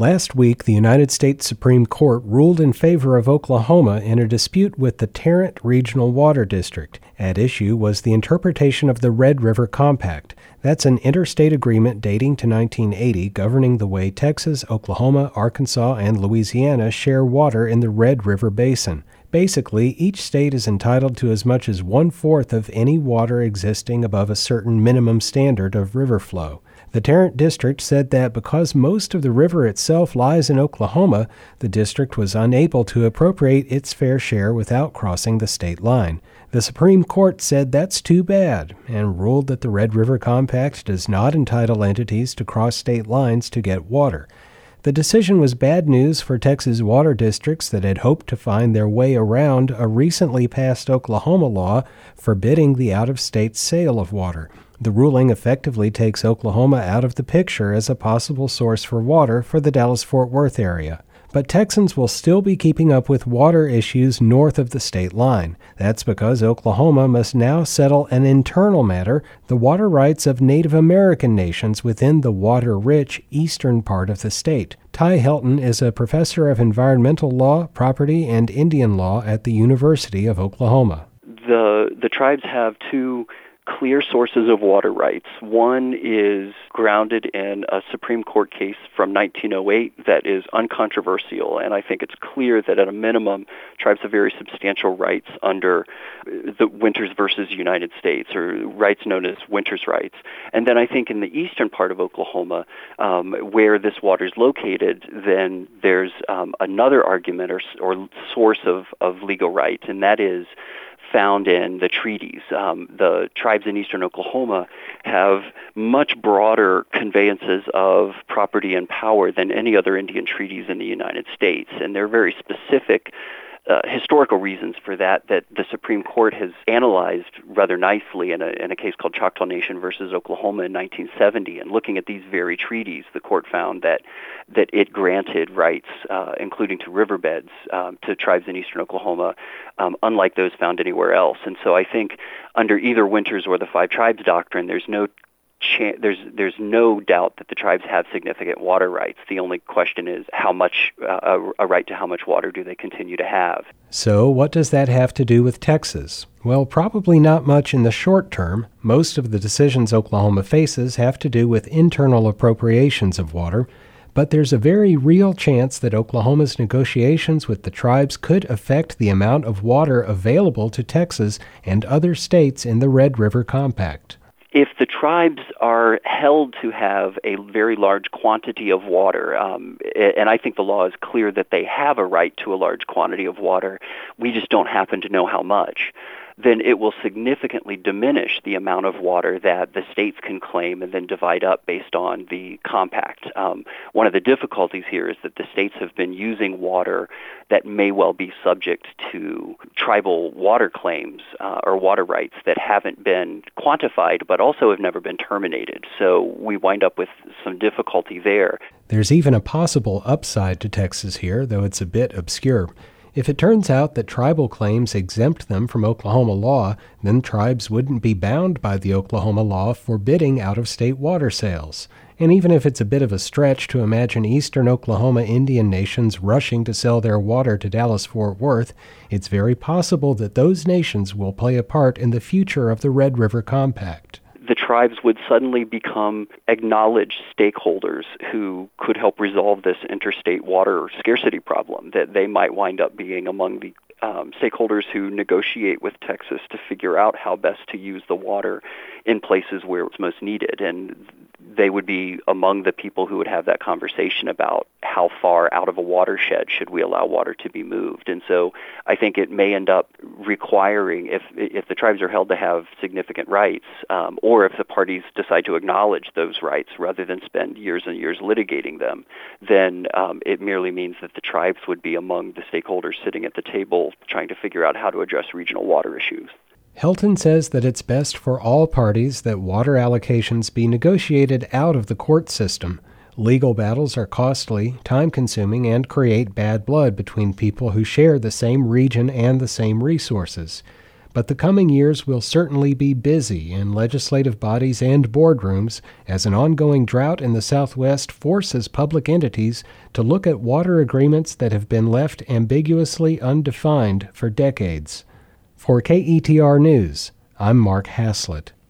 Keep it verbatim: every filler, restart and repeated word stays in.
Last week, the United States Supreme Court ruled in favor of Oklahoma in a dispute with the Tarrant Regional Water District. At issue was the interpretation of the Red River Compact. That's an interstate agreement dating to nineteen eighty governing the way Texas, Oklahoma, Arkansas, and Louisiana share water in the Red River Basin. Basically, each state is entitled to as much as one-fourth of any water existing above a certain minimum standard of river flow. The Tarrant District said that because most of the river itself lies in Oklahoma, the district was unable to appropriate its fair share without crossing the state line. The Supreme Court said that's too bad and ruled that the Red River Compact does not entitle entities to cross state lines to get water. The decision was bad news for Texas water districts that had hoped to find their way around a recently passed Oklahoma law forbidding the out-of-state sale of water. The ruling effectively takes Oklahoma out of the picture as a possible source for water for the Dallas-Fort Worth area. But Texans will still be keeping up with water issues north of the state line. That's because Oklahoma must now settle an internal matter, the water rights of Native American nations within the water-rich eastern part of the state. Ty Helton is a professor of environmental law, property, and Indian law at the University of Oklahoma. The, the tribes have two clear sources of water rights. One is grounded in a Supreme Court case from nineteen oh eight that is uncontroversial, and I think it's clear that at a minimum, tribes have very substantial rights under the Winters versus United States, or rights known as Winters rights. And then I think in the eastern part of Oklahoma, um, where this water is located, then there's um, another argument or, or source of, of legal right, and that is found in the treaties. Um, the tribes in eastern Oklahoma have much broader conveyances of property and power than any other Indian treaties in the United States, and they're very specific Uh, historical reasons for that that the Supreme Court has analyzed rather nicely in a, in a case called Choctaw Nation versus Oklahoma in nineteen seventy. And looking at these very treaties, the court found that that it granted rights, uh, including to riverbeds, um, to tribes in eastern Oklahoma, um, unlike those found anywhere else. And so I think under either Winters or the Five Tribes Doctrine, there's no Cha- there's there's no doubt that the tribes have significant water rights. The only question is how much, uh, a, a right to how much water do they continue to have. So what does that have to do with Texas? Well, probably not much in the short term. Most of the decisions Oklahoma faces have to do with internal appropriations of water, but there's a very real chance that Oklahoma's negotiations with the tribes could affect the amount of water available to Texas and other states in the Red River Compact. If the tribes are held to have a very large quantity of water, um, and I think the law is clear that they have a right to a large quantity of water, we just don't happen to know how much, then it will significantly diminish the amount of water that the states can claim and then divide up based on the compact. Um, one of the difficulties here is that the states have been using water that may well be subject to tribal water claims uh, or water rights that haven't been quantified but also have never been terminated. So we wind up with some difficulty there. There's even a possible upside to Texas here, though it's a bit obscure. If it turns out that tribal claims exempt them from Oklahoma law, then tribes wouldn't be bound by the Oklahoma law forbidding out-of-state water sales. And even if it's a bit of a stretch to imagine eastern Oklahoma Indian nations rushing to sell their water to Dallas-Fort Worth, it's very possible that those nations will play a part in the future of the Red River Compact. The tribes would suddenly become acknowledged stakeholders who could help resolve this interstate water scarcity problem, that they might wind up being among the um, stakeholders who negotiate with Texas to figure out how best to use the water in places where it's most needed. And they would be among the people who would have that conversation about how far out of a watershed should we allow water to be moved. And so I think it may end up requiring, if if the tribes are held to have significant rights, um, or if the parties decide to acknowledge those rights rather than spend years and years litigating them, then um, it merely means that the tribes would be among the stakeholders sitting at the table trying to figure out how to address regional water issues. Helton says that it's best for all parties that water allocations be negotiated out of the court system. Legal battles are costly, time-consuming, and create bad blood between people who share the same region and the same resources. but the coming years will certainly be busy in legislative bodies and boardrooms as an ongoing drought in the Southwest forces public entities to look at water agreements that have been left ambiguously undefined for decades. For K E T R News, I'm Mark Haslett.